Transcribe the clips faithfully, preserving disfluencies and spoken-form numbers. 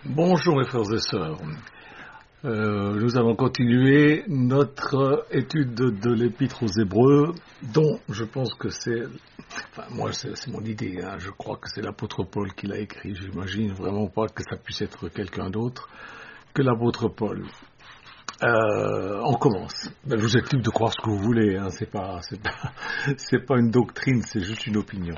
Bonjour mes frères et sœurs. Euh, nous allons continuer notre étude de, de l'Épître aux Hébreux, dont je pense que c'est, enfin moi c'est, c'est mon idée, hein, je crois que c'est l'apôtre Paul qui l'a écrit. J'imagine vraiment pas que ça puisse être quelqu'un d'autre que l'apôtre Paul. Euh, on commence. Ben, je vous êtes libre de croire ce que vous voulez, hein, c'est pas, c'est pas, c'est pas une doctrine, c'est juste une opinion.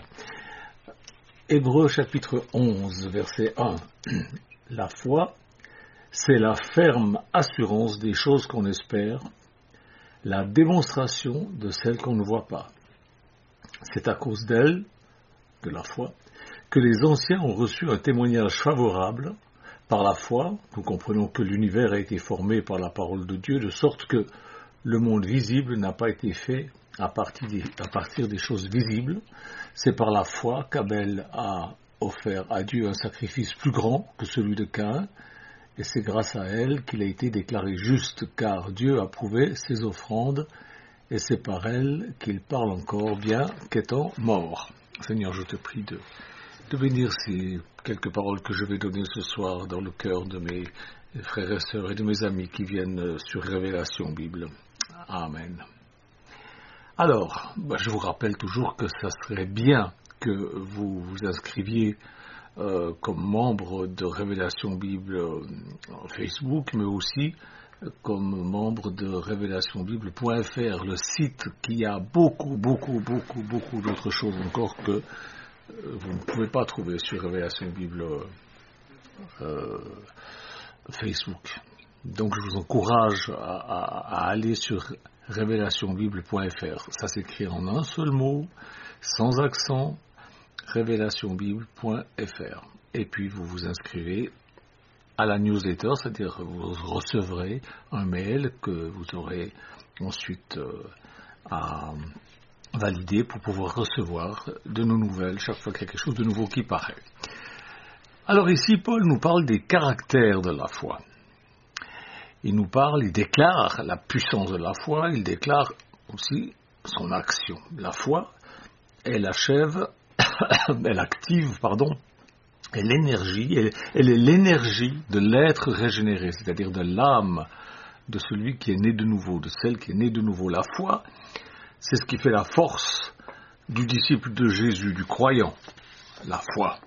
Hébreux chapitre onze, verset un. La foi, c'est la ferme assurance des choses qu'on espère, la démonstration de celles qu'on ne voit pas. C'est à cause d'elle, de la foi, que les anciens ont reçu un témoignage favorable. Par la foi, nous comprenons que l'univers a été formé par la parole de Dieu, de sorte que le monde visible n'a pas été fait à partir des, à partir des choses visibles. C'est par la foi qu'Abel a offert à Dieu un sacrifice plus grand que celui de Caïn, et c'est grâce à elle qu'il a été déclaré juste, car Dieu a prouvé ses offrandes, et c'est par elle qu'il parle encore, bien qu'étant mort. Seigneur, je te prie de, de bénir ces quelques paroles que je vais donner ce soir dans le cœur de mes frères et sœurs et de mes amis qui viennent sur Révélation Bible. Amen. Alors, bah, je vous rappelle toujours que ça serait bien que vous vous inscriviez euh, comme membre de Révélation Bible euh, Facebook, mais aussi euh, comme membre de révélation bible point f r, le site qui a beaucoup, beaucoup, beaucoup, beaucoup d'autres choses encore que euh, vous ne pouvez pas trouver sur Révélation Bible euh, Facebook. Donc je vous encourage à, à, à aller sur révélation bible point f r. Ça s'écrit en un seul mot, sans accent, révélation bible point f r. Et puis vous vous inscrivez à la newsletter, c'est-à-dire que vous recevrez un mail que vous aurez ensuite euh, à valider pour pouvoir recevoir de nos nouvelles chaque fois qu'il y a quelque chose de nouveau qui paraît. Alors ici, Paul nous parle des caractères de la foi. Il nous parle, il déclare la puissance de la foi, il déclare aussi son action. La foi, elle achève, elle active, pardon, et l'énergie, elle, elle est l'énergie de l'être régénéré, c'est-à-dire de l'âme de celui qui est né de nouveau, de celle qui est née de nouveau. La foi, c'est ce qui fait la force du disciple de Jésus, du croyant. La foi.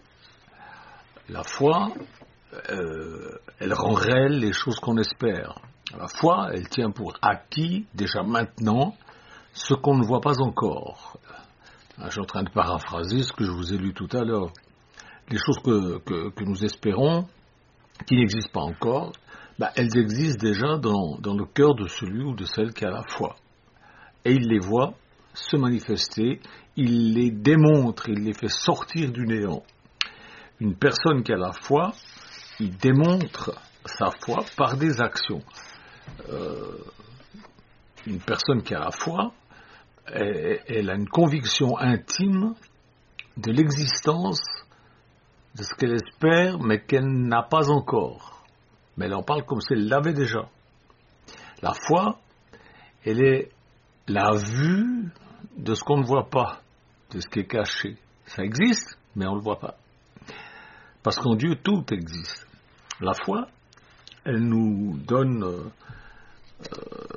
La foi, euh, elle rend réelles les choses qu'on espère. La foi, elle tient pour acquis, déjà maintenant, ce qu'on ne voit pas encore. Je suis en train de paraphraser ce que je vous ai lu tout à l'heure. Les choses que, que, que nous espérons, qui n'existent pas encore, bah, elles existent déjà dans, dans le cœur de celui ou de celle qui a la foi. Et il les voit se manifester, il les démontre, il les fait sortir du néant. Une personne qui a la foi, il démontre sa foi par des actions. Euh, une personne qui a la foi, elle, elle a une conviction intime de l'existence de ce qu'elle espère, mais qu'elle n'a pas encore. Mais elle en parle comme si elle l'avait déjà. La foi, elle est la vue de ce qu'on ne voit pas, de ce qui est caché. Ça existe, mais on ne le voit pas. Parce qu'en Dieu, tout existe. La foi, elle nous donne euh,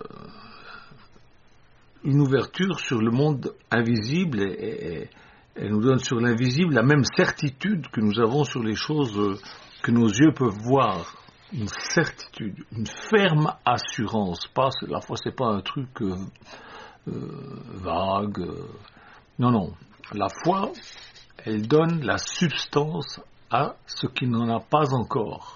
une ouverture sur le monde invisible et, et, et elle nous donne sur l'invisible la même certitude que nous avons sur les choses que nos yeux peuvent voir. Une certitude, une ferme assurance. Pas, la foi, c'est pas un truc euh, euh, vague. Euh, non, non. La foi, elle donne la substance à ce qui n'en a pas encore.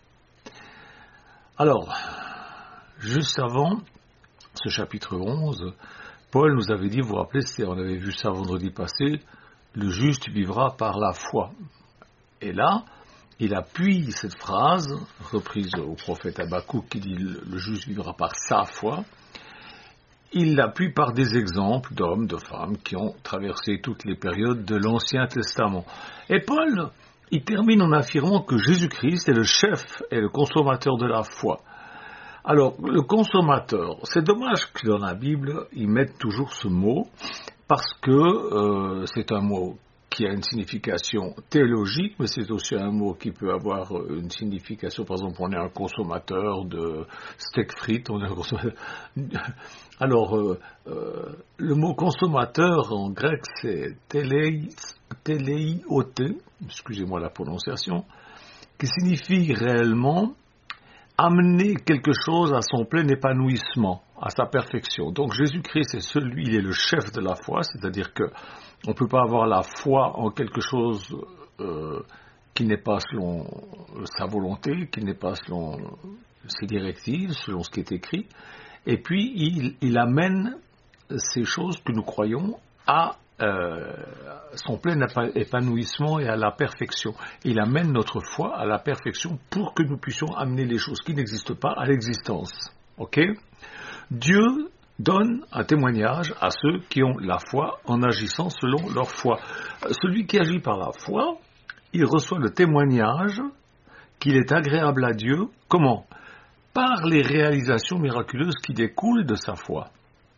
Alors, juste avant ce chapitre onze, Paul nous avait dit, vous vous rappelez, on avait vu ça vendredi passé, le juste vivra par la foi. Et là, il appuie cette phrase, reprise au prophète Habakkuk qui dit le juste vivra par sa foi, il l'appuie par des exemples d'hommes, de femmes qui ont traversé toutes les périodes de l'Ancien Testament. Et Paul, il termine en affirmant que Jésus-Christ est le chef et le consommateur de la foi. Alors, le consommateur, c'est dommage que dans la Bible, ils mettent toujours ce mot, parce que euh, c'est un mot qui a une signification théologique, mais c'est aussi un mot qui peut avoir une signification, par exemple, on est un consommateur de steak frites, on est un consommateur... Alors, euh, euh, le mot consommateur en grec, c'est téléi, téléioté, excusez-moi la prononciation, qui signifie réellement amener quelque chose à son plein épanouissement, à sa perfection. Donc Jésus-Christ, c'est celui, il est le chef de la foi, c'est-à-dire que on ne peut pas avoir la foi en quelque chose euh, qui n'est pas selon sa volonté, qui n'est pas selon ses directives, selon ce qui est écrit. Et puis, il, il amène ces choses que nous croyons à euh, son plein épanouissement et à la perfection. Il amène notre foi à la perfection pour que nous puissions amener les choses qui n'existent pas à l'existence. Ok ? Dieu donne un témoignage à ceux qui ont la foi en agissant selon leur foi. Celui qui agit par la foi, il reçoit le témoignage qu'il est agréable à Dieu. Comment ? Par les réalisations miraculeuses qui découlent de sa foi.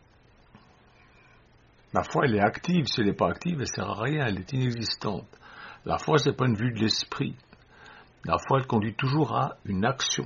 La foi, elle est active. Si elle n'est pas active, elle ne sert à rien, elle est inexistante. La foi, c'est pas une vue de l'esprit. La foi, elle conduit toujours à une action.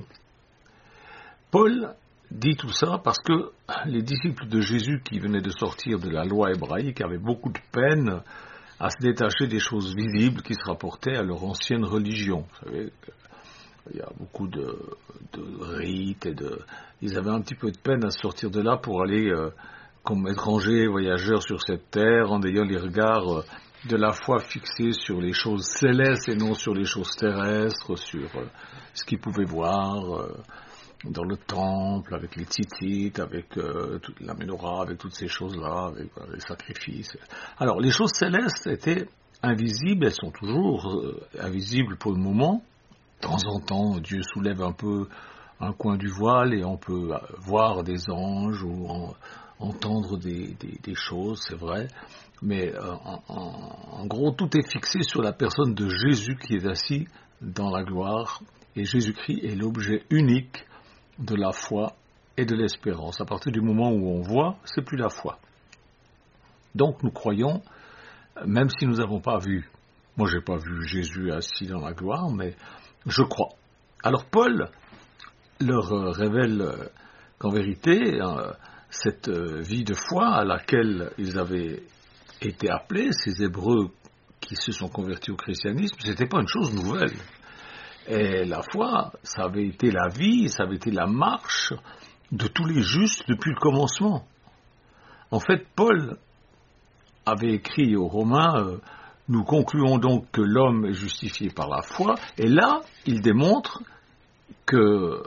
Paul dit tout ça parce que les disciples de Jésus qui venaient de sortir de la loi hébraïque avaient beaucoup de peine à se détacher des choses visibles qui se rapportaient à leur ancienne religion. Vous savez, il y a beaucoup de, de rites et de... Ils avaient un petit peu de peine à sortir de là pour aller euh, comme étrangers, voyageurs sur cette terre, en ayant les regards euh, de la foi fixés sur les choses célestes et non sur les choses terrestres, sur euh, ce qu'ils pouvaient voir euh, dans le temple, avec les tzitzit, avec euh, toute la menorah, avec toutes ces choses-là, avec euh, les sacrifices. Alors, les choses célestes étaient invisibles, elles sont toujours euh, invisibles pour le moment. De temps en temps, Dieu soulève un peu un coin du voile et on peut voir des anges ou en, entendre des, des, des choses, c'est vrai. Mais euh, en, en, en gros, tout est fixé sur la personne de Jésus qui est assis dans la gloire. Et Jésus-Christ est l'objet unique de la foi et de l'espérance. À partir du moment où on voit, c'est plus la foi. Donc nous croyons, même si nous n'avons pas vu, moi j'ai pas vu Jésus assis dans la gloire, mais je crois. Alors Paul leur révèle qu'en vérité, cette vie de foi à laquelle ils avaient été appelés, ces Hébreux qui se sont convertis au christianisme, ce n'était pas une chose nouvelle. Et la foi, ça avait été la vie, ça avait été la marche de tous les justes depuis le commencement. En fait, Paul avait écrit aux Romains, euh, nous concluons donc que l'homme est justifié par la foi, et là, il démontre que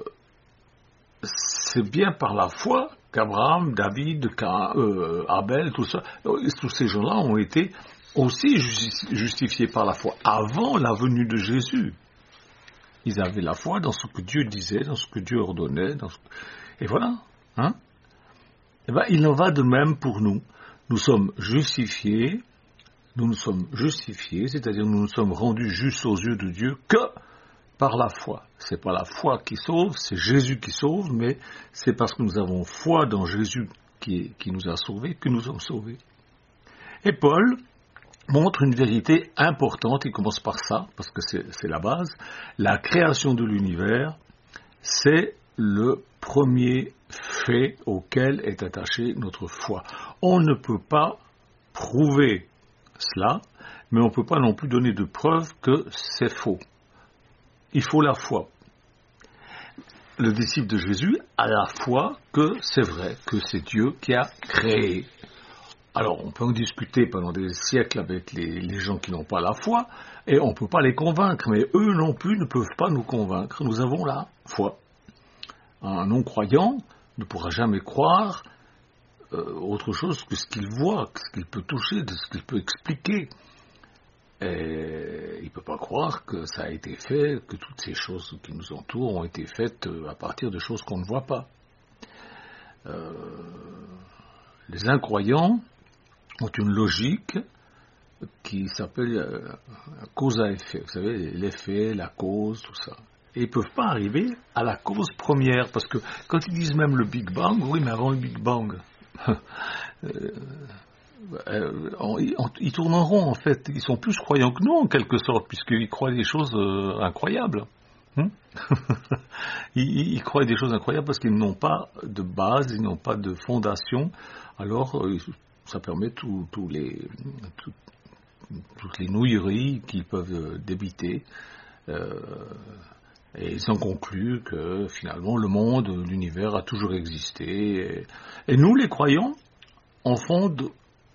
c'est bien par la foi qu'Abraham, David, euh, Abel, tout ça, tous ces gens-là ont été aussi justifiés par la foi, avant la venue de Jésus. Ils avaient la foi dans ce que Dieu disait, dans ce que Dieu ordonnait, dans ce... et voilà. Hein? Et ben, il en va de même pour nous. Nous sommes justifiés, nous nous sommes justifiés, c'est-à-dire nous nous sommes rendus justes aux yeux de Dieu que par la foi. C'est pas la foi qui sauve, c'est Jésus qui sauve, mais c'est parce que nous avons foi dans Jésus qui, est, qui nous a sauvés que nous sommes sauvés. Et Paul montre une vérité importante, il commence par ça, parce que c'est, c'est la base. La création de l'univers, c'est le premier fait auquel est attachée notre foi. On ne peut pas prouver cela, mais on ne peut pas non plus donner de preuve que c'est faux. Il faut la foi. Le disciple de Jésus a la foi que c'est vrai, que c'est Dieu qui a créé. Alors, on peut en discuter pendant des siècles avec les, les gens qui n'ont pas la foi, et on ne peut pas les convaincre, mais eux non plus ne peuvent pas nous convaincre. Nous avons la foi. Un non-croyant ne pourra jamais croire euh, autre chose que ce qu'il voit, que ce qu'il peut toucher, de ce qu'il peut expliquer. Et il ne peut pas croire que ça a été fait, que toutes ces choses qui nous entourent ont été faites à partir de choses qu'on ne voit pas. Euh, les incroyants ont une logique qui s'appelle euh, cause à effet. Vous savez, l'effet, la cause, tout ça. Et ils ne peuvent pas arriver à la cause première, parce que quand ils disent même le Big Bang, oui, mais avant le Big Bang, euh, euh, ils, ils tournent en rond en fait. Ils sont plus croyants que nous en quelque sorte, puisqu'ils croient des choses euh, incroyables. Hum ils, ils croient des choses incroyables parce qu'ils n'ont pas de base, ils n'ont pas de fondation. Alors, euh, ça permet tous tout les, tout, toutes les nouilleries qu'ils peuvent débiter. Euh, et ils en concluent que finalement le monde, l'univers a toujours existé. Et, et nous, les croyants, on fonde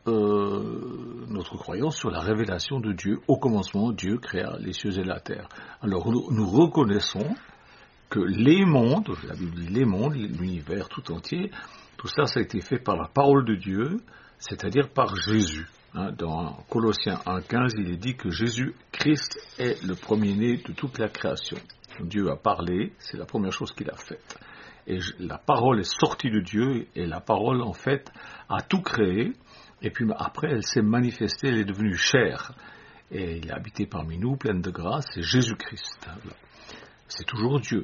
euh, notre croyance sur la révélation de Dieu. Au commencement, Dieu créa les cieux et la terre. Alors nous, nous reconnaissons que les mondes, la Bible dit les mondes, l'univers tout entier, tout ça, ça a été fait par la parole de Dieu, c'est-à-dire par Jésus. Hein, dans Colossiens un quinze, il est dit que Jésus-Christ est le premier-né de toute la création. Dieu a parlé, c'est la première chose qu'il a faite. Et la parole est sortie de Dieu, et la parole, en fait, a tout créé, et puis après, elle s'est manifestée, elle est devenue chair. Et il a habité parmi nous, pleine de grâce, c'est Jésus-Christ. C'est toujours Dieu.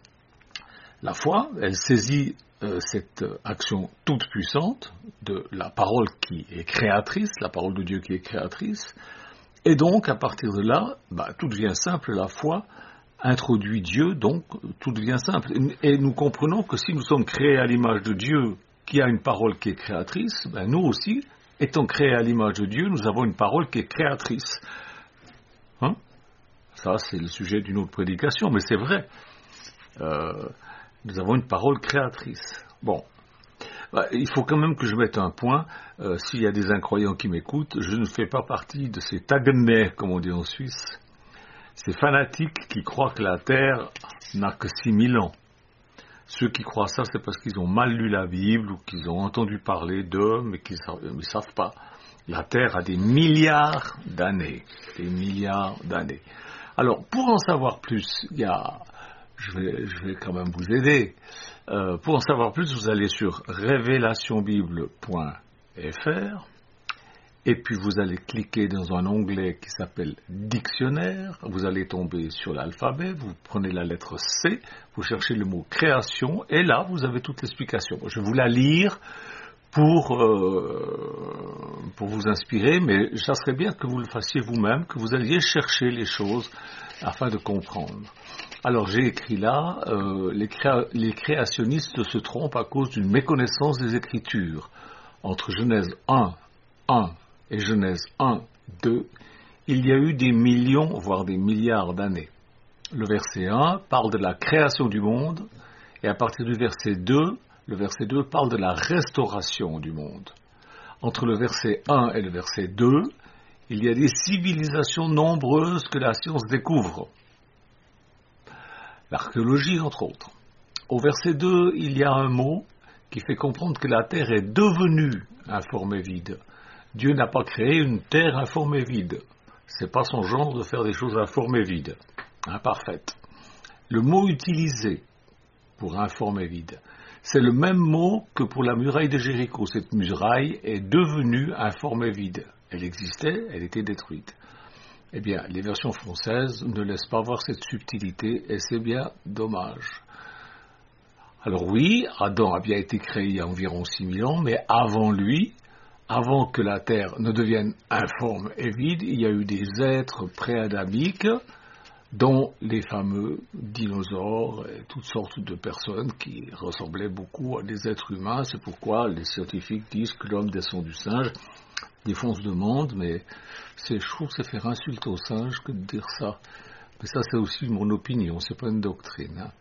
La foi, elle saisit euh, cette action toute puissante de la parole qui est créatrice, la parole de Dieu qui est créatrice, et donc, à partir de là, bah, tout devient simple, la foi introduit Dieu, donc tout devient simple. Et nous comprenons que si nous sommes créés à l'image de Dieu, qui a une parole qui est créatrice, ben nous aussi, étant créés à l'image de Dieu, nous avons une parole qui est créatrice. Hein? Ça, c'est le sujet d'une autre prédication, mais c'est vrai. Euh, nous avons une parole créatrice. Bon. Ben, il faut quand même que je mette un point. Euh, s'il y a des incroyants qui m'écoutent, je ne fais pas partie de ces taguenais, comme on dit en Suisse. Ces fanatiques qui croient que la Terre n'a que six mille ans. Ceux qui croient ça, c'est parce qu'ils ont mal lu la Bible ou qu'ils ont entendu parler d'eux, mais qu'ils ne savent pas. La Terre a des milliards d'années. Des milliards d'années. Alors, pour en savoir plus, il y a, je vais, je vais quand même vous aider. Euh, pour en savoir plus, vous allez sur révélation bible point f r. Et puis vous allez cliquer dans un onglet qui s'appelle Dictionnaire, vous allez tomber sur l'alphabet, vous prenez la lettre C, vous cherchez le mot création, et là vous avez toute l'explication. Je vais vous la lire pour, euh, pour vous inspirer, mais ça serait bien que vous le fassiez vous-même, que vous alliez chercher les choses afin de comprendre. Alors j'ai écrit là, euh, les, créa- les créationnistes se trompent à cause d'une méconnaissance des Écritures. Entre Genèse un, un et Genèse un, deux, il y a eu des millions, voire des milliards d'années. Le verset un parle de la création du monde, et à partir du verset deux, le verset deux parle de la restauration du monde. Entre le verset un et le verset deux, il y a des civilisations nombreuses que la science découvre. L'archéologie, entre autres. Au verset deux, il y a un mot qui fait comprendre que la terre est devenue informée vide. Dieu n'a pas créé une terre informée vide. C'est pas son genre de faire des choses informées vides. Imparfaites. Le mot utilisé pour informé vide, c'est le même mot que pour la muraille de Jéricho. Cette muraille est devenue informée vide. Elle existait, elle était détruite. Eh bien, les versions françaises ne laissent pas voir cette subtilité et c'est bien dommage. Alors oui, Adam a bien été créé il y a environ six mille ans, mais avant lui, avant que la Terre ne devienne informe et vide, il y a eu des êtres pré-adamiques, dont les fameux dinosaures et toutes sortes de personnes qui ressemblaient beaucoup à des êtres humains. C'est pourquoi les scientifiques disent que l'homme descend du singe. Des fois on se demande, mais c'est, je trouve que c'est faire insulte aux singes que de dire ça. Mais ça c'est aussi mon opinion, c'est pas une doctrine. Hein.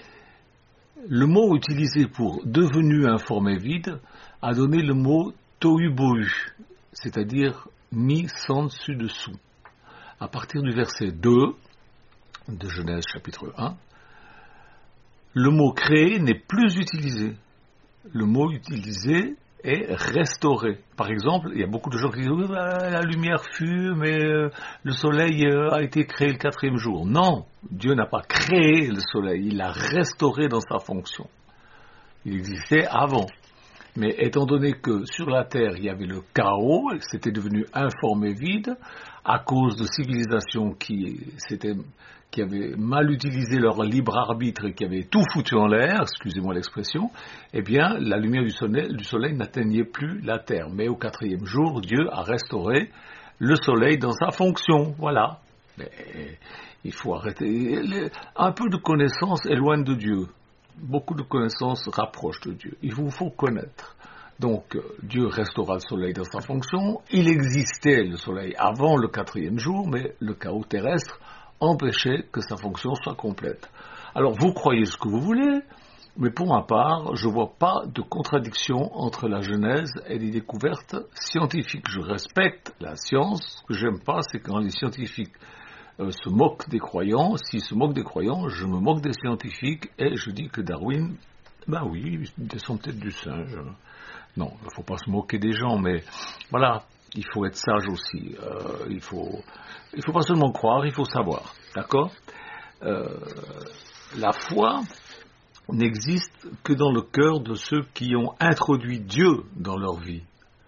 Le mot utilisé pour devenu informé vide a donné le mot tohu-bohu, c'est-à-dire mis sans dessus-dessous. À partir du verset deux de Genèse chapitre un, le mot créé n'est plus utilisé. Le mot utilisé est restauré. Par exemple, il y a beaucoup de gens qui disent oui, bah, la lumière fut, mais euh, le soleil euh, a été créé le quatrième jour. Non, Dieu n'a pas créé le soleil, il l'a restauré dans sa fonction. Il existait avant. Mais étant donné que sur la Terre, il y avait le chaos, c'était devenu informe et vide, à cause de civilisations qui, qui avaient mal utilisé leur libre arbitre et qui avaient tout foutu en l'air, excusez-moi l'expression, eh bien, la lumière du soleil, du soleil n'atteignait plus la Terre. Mais au quatrième jour, Dieu a restauré le soleil dans sa fonction. Voilà. Mais il faut arrêter. Un peu de connaissance éloigne de Dieu. Beaucoup de connaissances rapprochent de Dieu. Il vous faut connaître. Donc, Dieu restaura le soleil dans sa fonction. Il existait, le soleil, avant le quatrième jour, mais le chaos terrestre empêchait que sa fonction soit complète. Alors, vous croyez ce que vous voulez, mais pour ma part, je ne vois pas de contradiction entre la Genèse et les découvertes scientifiques. Je respecte la science. Ce que j'aime pas, c'est quand les scientifiques euh, se moquent des croyants. S'ils se moquent des croyants, je me moque des scientifiques et je dis que Darwin, ben oui, il descend peut-être du singe. Non, il ne faut pas se moquer des gens, mais voilà, il faut être sage aussi. Euh, il faut, il faut pas seulement croire, il faut savoir. D'accord ? euh, La foi n'existe que dans le cœur de ceux qui ont introduit Dieu dans leur vie.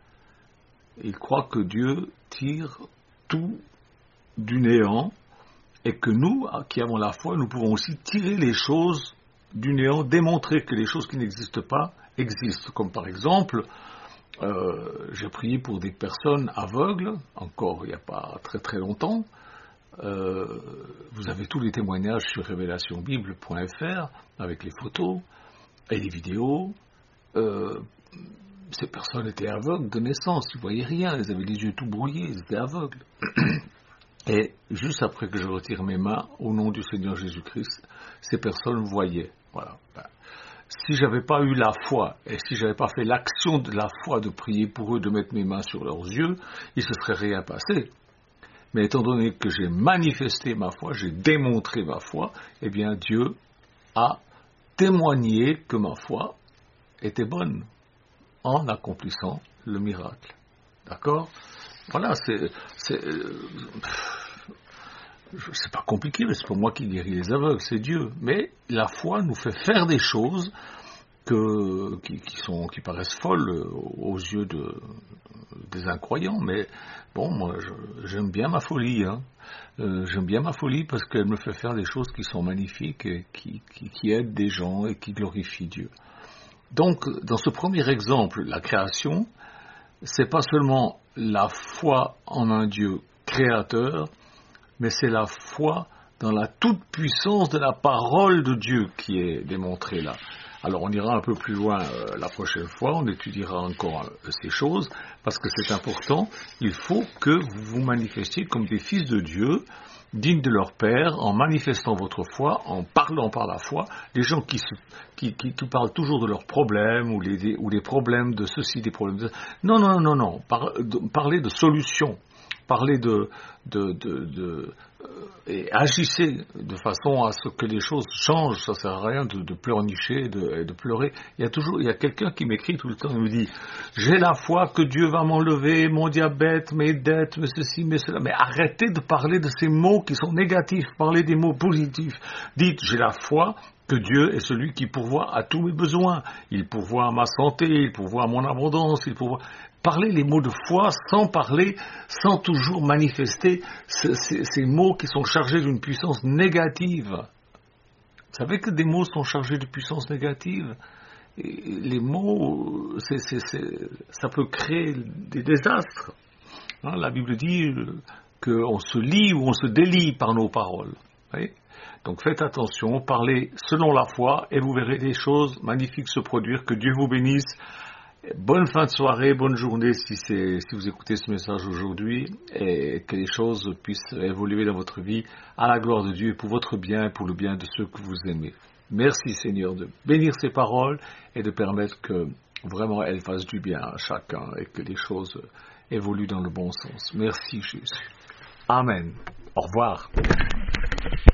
Ils croient que Dieu tire tout du néant et que nous, qui avons la foi, nous pouvons aussi tirer les choses du néant, démontrer que les choses qui n'existent pas existent. Comme par exemple, euh, j'ai prié pour des personnes aveugles, encore il n'y a pas très très longtemps. Euh, vous avez tous les témoignages sur révélation bible point f r avec les photos et les vidéos. Euh, ces personnes étaient aveugles de naissance, ils ne voyaient rien, ils avaient les yeux tout brouillés, ils étaient aveugles. Et juste après que je retire mes mains, au nom du Seigneur Jésus-Christ, ces personnes voyaient. Voilà. Ben, si je n'avais pas eu la foi, et si je n'avais pas fait l'action de la foi de prier pour eux, de mettre mes mains sur leurs yeux, il ne se serait rien passé. Mais étant donné que j'ai manifesté ma foi, j'ai démontré ma foi, eh bien Dieu a témoigné que ma foi était bonne en accomplissant le miracle. D'accord ? Voilà, c'est, c'est, euh, c'est pas compliqué, mais c'est pas moi qui guéris les aveugles, c'est Dieu. Mais la foi nous fait faire des choses que, qui, qui, sont, qui paraissent folles aux yeux de, des incroyants. Mais bon, moi, je, j'aime bien ma folie. Hein. Euh, j'aime bien ma folie parce qu'elle me fait faire des choses qui sont magnifiques et qui, qui, qui aident des gens et qui glorifient Dieu. Donc, dans ce premier exemple, la création, c'est pas seulement la foi en un Dieu créateur, mais c'est la foi dans la toute-puissance de la parole de Dieu qui est démontrée là. Alors on ira un peu plus loin euh, la prochaine fois, on étudiera encore euh, ces choses, parce que c'est important, il faut que vous vous manifestiez comme des fils de Dieu, dignes de leur Père, en manifestant votre foi, en parlant par la foi. Les gens qui, se, qui, qui, qui parlent toujours de leurs problèmes, ou les, ou les problèmes de ceci, des problèmes de ça. Non, non, non, non, Par, de, parlez de solutions, parlez de... de, de, de et agissez de façon à ce que les choses changent. Ça sert à rien de, de pleurnicher, de, de pleurer. Il y a toujours, il y a quelqu'un qui m'écrit tout le temps, il me dit, j'ai la foi que Dieu va m'enlever mon diabète, mes dettes, mais ceci, mais cela. Mais arrêtez de parler de ces mots qui sont négatifs, parlez des mots positifs. Dites, j'ai la foi que Dieu est celui qui pourvoit à tous mes besoins. Il pourvoit à ma santé, il pourvoit à mon abondance, il pourvoit... Parlez les mots de foi sans parler, sans toujours manifester ces, ces, ces mots qui sont chargés d'une puissance négative. Vous savez que des mots sont chargés de puissance négative. Et les mots, c'est, c'est, c'est, ça peut créer des désastres. Hein, la Bible dit qu'on se lie ou on se délie par nos paroles. Vous voyez ? Donc faites attention, parlez selon la foi et vous verrez des choses magnifiques se produire. Que Dieu vous bénisse. Bonne fin de soirée, bonne journée si, c'est, si vous écoutez ce message aujourd'hui et que les choses puissent évoluer dans votre vie à la gloire de Dieu et pour votre bien et pour le bien de ceux que vous aimez. Merci Seigneur de bénir ces paroles et de permettre que vraiment elles fassent du bien à chacun et que les choses évoluent dans le bon sens. Merci Jésus. Amen. Au revoir.